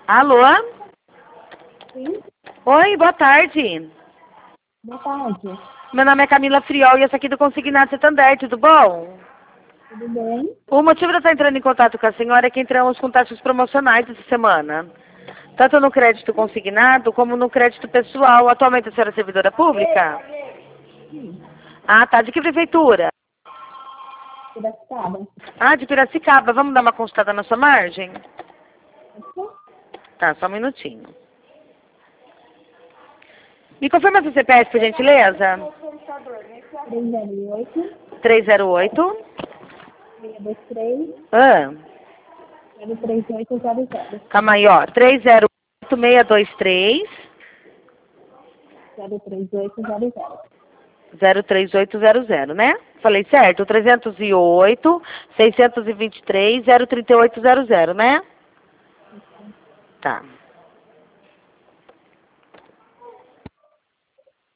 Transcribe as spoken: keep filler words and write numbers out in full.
Alô? Sim, Oi, boa tarde. boa tarde. Meu nome é Camila Friol e essa aqui do Consignado Santander, tudo bom? Tudo bem? O motivo de eu estar entrando em contato com a senhora é que entramos com taxas promocionais essa semana. Tanto no crédito consignado como no crédito pessoal. Atualmente a senhora é servidora pública? Sim, Ah, tá. De que prefeitura? Piracicaba. Ah, de Piracicaba. Vamos dar uma consultada na sua margem? Aqui? Tá, só um minutinho. Me confirma seu C P F, por gentileza? três zero oito, três zero oito. seis dois três, Ah, zero três oito zero zero. calma aí, ó. três zero oito, seis dois três, zero três oito zero zero. zero três oito zero zero, né? Falei certo? trezentos e oito, seiscentos e vinte e três, zero três oito zero zero, né? Tá.